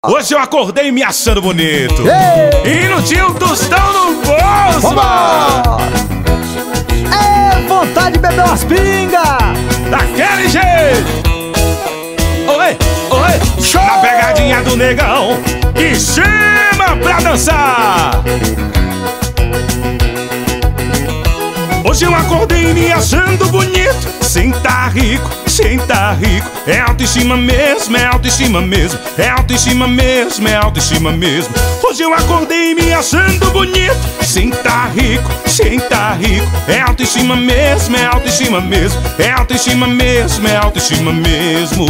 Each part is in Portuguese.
Hoje eu acordei me achando bonito. Ei! E não tinha um tostão no bolso. É vontade de beber umas pingas. Daquele jeito. Oi, oi. Show! Na pegadinha do negão que chama pra dançar. Hoje eu acordei me achando bonito. Sem tá rico, sem tá rico. É autoestima mesmo, é autoestima mesmo. É autoestima mesmo, é autoestima mesmo. Hoje eu acordei me achando bonito. Sem tá rico, sem tá rico. É autoestima mesmo, é autoestima mesmo. É autoestima mesmo, é autoestima mesmo.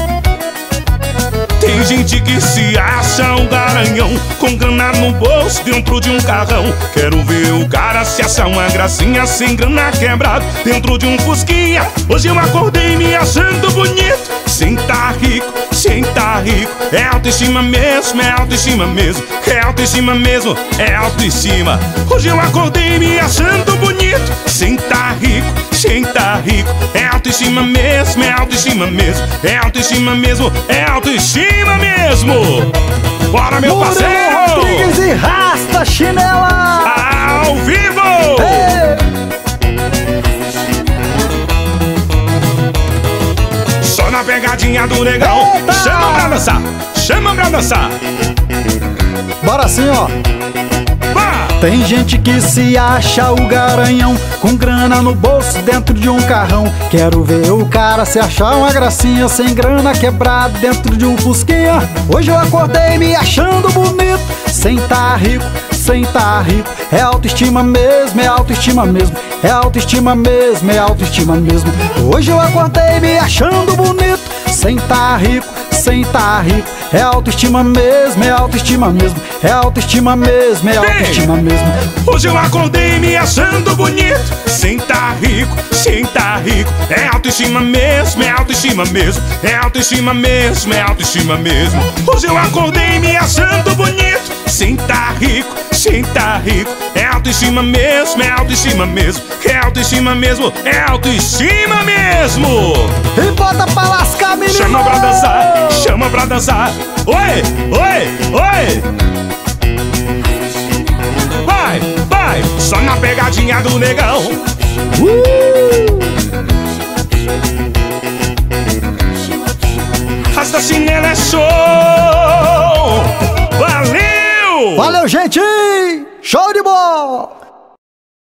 Tem gente que se acha um garanhão, com grana no bolso dentro de um carrão. Quero ver o cara se achar uma gracinha, sem grana quebrado dentro de um fusquinha. Hoje eu acordei me achando bonito. Sem tá rico, sem tá rico. É autoestima mesmo, é autoestima mesmo. É autoestima mesmo, é autoestima. Hoje eu acordei me achando bonito. Sem tá rico, sem tá rico. É autoestima mesmo, é autoestima mesmo. É autoestima mesmo, é autoestima mesmo. Bora, meu parceiro! Rodrigues e Rasta Chinela ao vivo! Só na pegadinha do negão. Eita! Chama pra dançar, chama pra dançar. Bora assim, ó. Vá! Tem gente que se acha o garanhão, com grana no bolso dentro de um carrão. Quero ver o cara se achar uma gracinha, sem grana quebrado dentro de um fusquinha. Hoje eu acordei me achando bonito. Sem tá rico, sem tá rico. É autoestima mesmo, é autoestima mesmo. É autoestima mesmo, é autoestima mesmo. Hoje eu acordei me achando bonito. Sem tá rico, sem tá rico. É autoestima mesmo, é autoestima mesmo. É autoestima mesmo, é autoestima mesmo. Hoje eu acordei me achando bonito. Sem tá rico, sem tá rico. É autoestima mesmo, é autoestima mesmo. É autoestima mesmo, é autoestima mesmo. Hoje eu acordei me achando bonito. Sem tá rico, sem tá rico. É autoestima mesmo, é autoestima mesmo. É autoestima mesmo, é autoestima mesmo. E bota pra lascar, menino. Chama pra dançar, chama pra dançar. Oi, oi, oi. Vai, vai, só na pegadinha do negão. Rasta Chinela é show. Valeu! Valeu, gente! Show de bola!